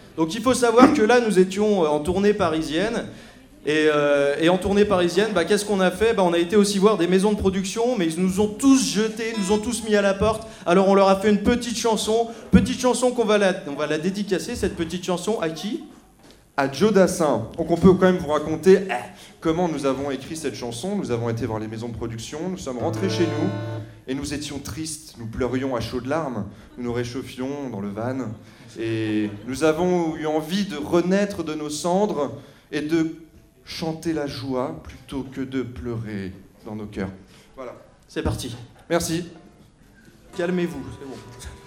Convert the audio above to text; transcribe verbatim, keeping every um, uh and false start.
Donc il faut savoir que là, nous étions en tournée parisienne. Et, euh, et en tournée parisienne, bah, qu'est-ce qu'on a fait? bah, On a été aussi voir des maisons de production, mais ils nous ont tous jetés, nous ont tous mis à la porte. Alors on leur a fait une petite chanson, petite chanson qu'on va la, on va la dédicacer, cette petite chanson, à qui? À Joe Dassin. Donc on peut quand même vous raconter eh, comment nous avons écrit cette chanson. Nous avons été voir les maisons de production, nous sommes rentrés chez nous, et nous étions tristes, nous pleurions à chaudes larmes, nous nous réchauffions dans le van, et nous avons eu envie de renaître de nos cendres et de chanter la joie plutôt que de pleurer dans nos cœurs. Voilà. C'est parti. Merci. Calmez-vous, c'est bon.